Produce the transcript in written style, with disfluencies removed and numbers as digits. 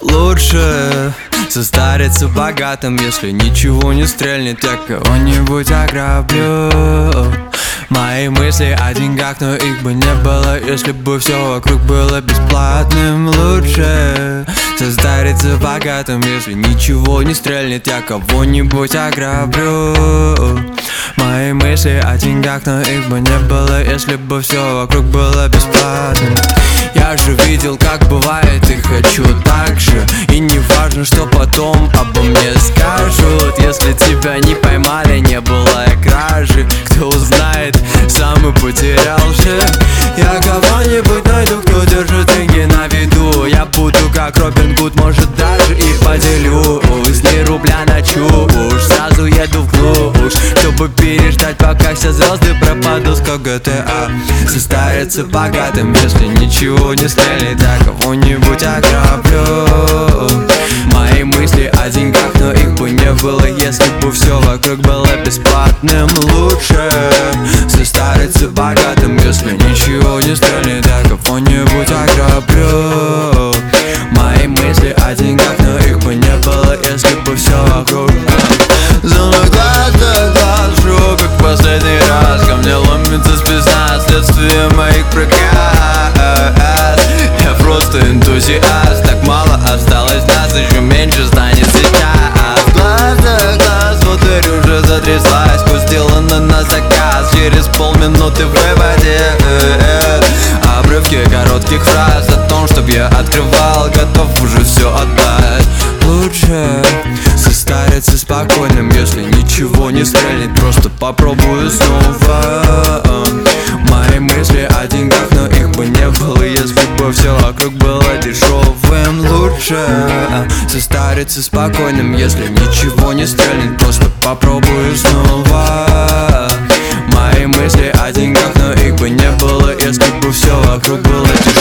Лучше состариться богатым, если ничего не стрельнет, я кого-нибудь ограблю. Мои мысли о деньгах, но их бы не было, если бы все вокруг было бесплатным. Лучше состариться богатым, если ничего не стрельнет, я кого-нибудь ограблю. Мои мысли о деньгах, но их бы не было, если бы все вокруг было бесплатным. Я же видел, как бывает, и хочу так же. И не важно, что потом обо мне скажут. Если тебя не поймали, не было и кражи. Кто узнает, сам и потерял же. Я кого-нибудь найду, кто держит деньги на виду. Я буду как Робин Гуд, может даже и поделюсь. Не рубля на чушь, сразу еду в глушь, чтобы переждать, пока все звезды пропадут, как GTA. Состариться богатым, если ничего не стрельнет, я кого-нибудь ограблю. Мои мысли о деньгах, но их бы не было, если бы все вокруг было бесплатным. Лучше состариться богатым, если ничего не стрельнет, я кого-нибудь ограблю. Мои мысли о деньгах, но их бы не было, если бы все вокруг. За мной глаз да глаз, жру как последний раз. Ко мне ломится спина, следствие моих проказ. Я просто энтузиаст, так мало осталось нас, еще меньше станет сейчас. Глаз да глаз, внутрь уже затряслась, пустила на заказ. Через полминуты выводит обрывки коротких фраз о том, чтоб я открывал, готов уже все отдать. Лучше состариться спокойным, если ничего не стрельнет, просто попробую снова. Мои мысли о деньгах, но их бы не было, если бы все вокруг было дешевым. Лучше состариться спокойным, если ничего не стрельнет, просто попробую снова. Мои мысли о деньгах, но их бы не было, если бы все вокруг было дешевым.